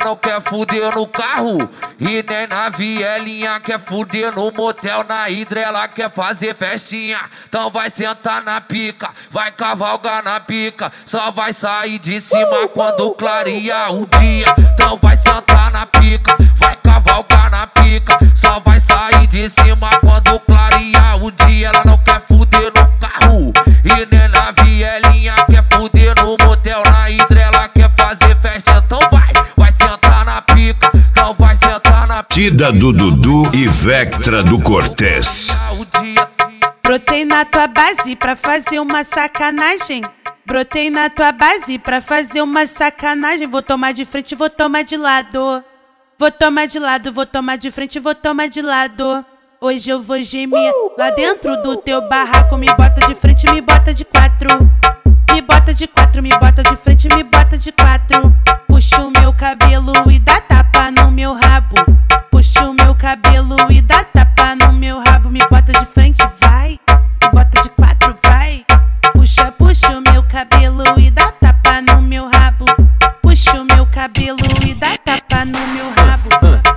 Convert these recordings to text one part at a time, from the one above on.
não quer fuder no carro e nem na vielinha. Quer fuder no motel, na hidra ela quer fazer festinha. Então vai sentar na pica, vai cavalgar na pica. Só vai sair de cima quando clarear o dia. Então vai sentar na pica, vai cavalgar na pica. Só vai sair de cima quando clarear o dia. Ela não quer fuder no carro e nem na vielinha. Quer fuder no motel, na hidra ela quer fazer festa. Então vai sentar na pica, então vai sentar na pica. Tida do Dudu e Vectra do Cortez. Brotei na tua base pra fazer uma sacanagem. Brotei na tua base pra fazer uma sacanagem. Vou tomar de frente, vou tomar de lado. Vou tomar de lado, vou tomar de frente, vou tomar de lado. Hoje eu vou gemer lá dentro do teu barraco. Me bota de frente, me bota de quatro. Me bota de quatro, me bota de frente, me bota de quatro. Puxa o meu cabelo e dá tapa no meu rabo. Puxa o meu cabelo e dá tapa no meu rabo. Me bota de frente, vai. Me bota de quatro, vai. Puxa, puxa o meu cabelo e dá tapa no meu rabo. Puxa o meu cabelo e dá tapa no meu rabo.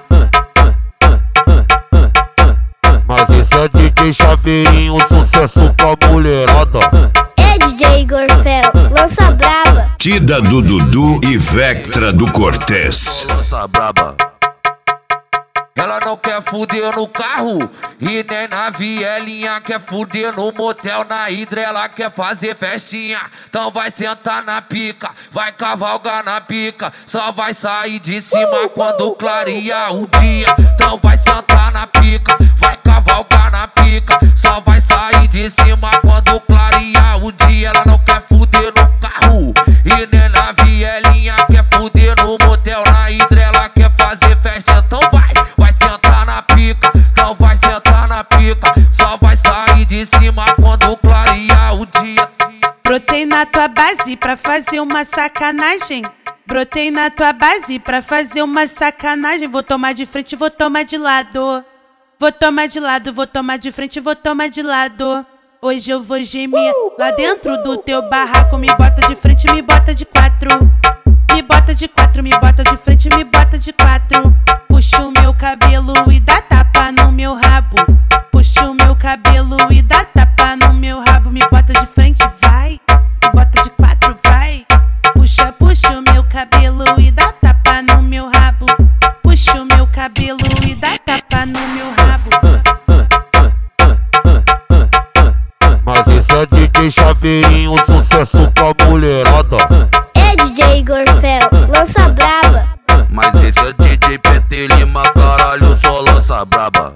Mas esse é DJ Chaveirinho, sucesso pra mulherada. É DJ Igor Fel, lança braba. Tida do Dudu e Vectra do Cortez. Lança braba. Ela não quer fuder no carro e nem na vielinha. Quer fuder no motel, na hidra ela quer fazer festinha. Então vai sentar na pica, vai cavalgar na pica. Só vai sair de cima quando clarear o dia. Então vai sentar na pica, vai cavalgar na pica. Só vai sair de cima quando clarear o dia. Ela não quer fuder no carro e nem na vielinha. Quer fuder no motel, na hidra ela quer fazer festa. Então vai sentar na pica, então vai sentar na pica. Só vai sair de cima quando clarear o dia. Brotei na tua base pra fazer uma sacanagem. Brotei na tua base pra fazer uma sacanagem. Vou tomar de frente, vou tomar de lado. Vou tomar de lado, vou tomar de frente, vou tomar de lado. Hoje eu vou gemer lá dentro do teu barraco. Me bota de frente, me bota de quatro. Me bota de quatro, me bota de frente, me bota de quatro. Puxa o meu cabelo e dá tapa no meu rabo. Puxa o meu cabelo e dá tapa no meu rabo. Me bota de frente, vai. Me bota de quatro, vai. Puxa, puxa o meu cabelo e dá tapa no meu rabo. Puxa o meu cabelo e dá tapa no meu rabo. Mas esse é DJ Chaveirinho, sucesso pra mulherada. É DJ Igor Fel, lança braba. Mas esse é DJ PT Lima, caralho, só lança braba.